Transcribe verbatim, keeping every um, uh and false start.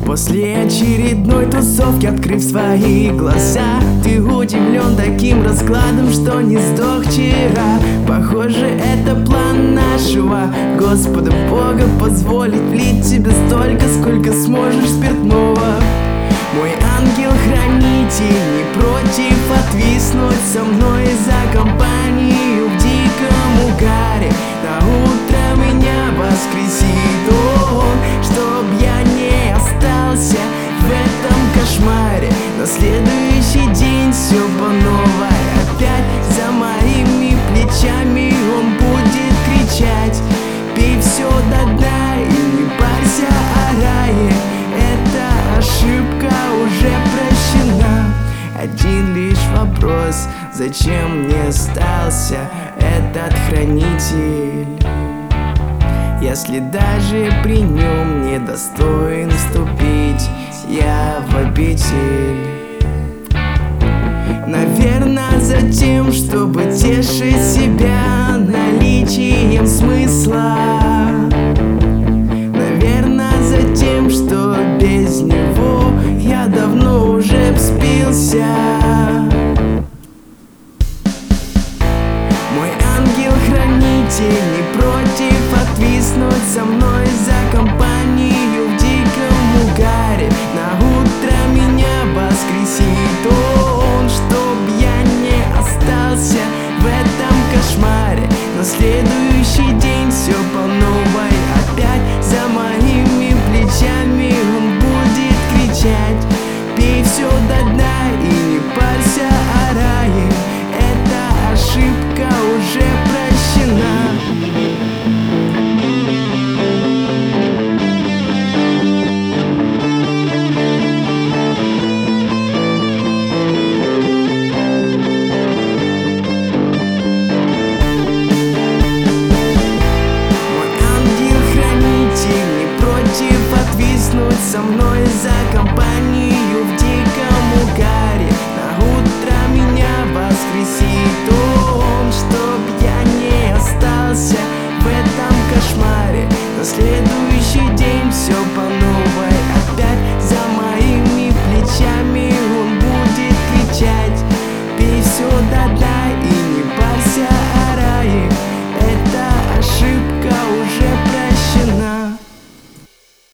После очередной тусовки, открыв свои глаза, ты удивлен таким раскладом, что не сдох вчера. Похоже, это план нашего Господа Бога, позволить влить тебе столько, сколько сможешь спиртного. Мой ангел-хранитель не против отвиснуть со мной за компанию в диком угаре. На утро меня воскресит Он, чтоб я не остался в этом кошмаре. На следующий день все по новой, опять за моими плечами он будет кричать: пей все до дна и не парься о рае, эта ошибка уже прощена. Один лишь вопрос: зачем мне остался этот хранитель, если даже при нем не достоин вступить я в обитель? Наверное, за тем, чтобы тешить себя наличием смысла. Наверное, за тем, что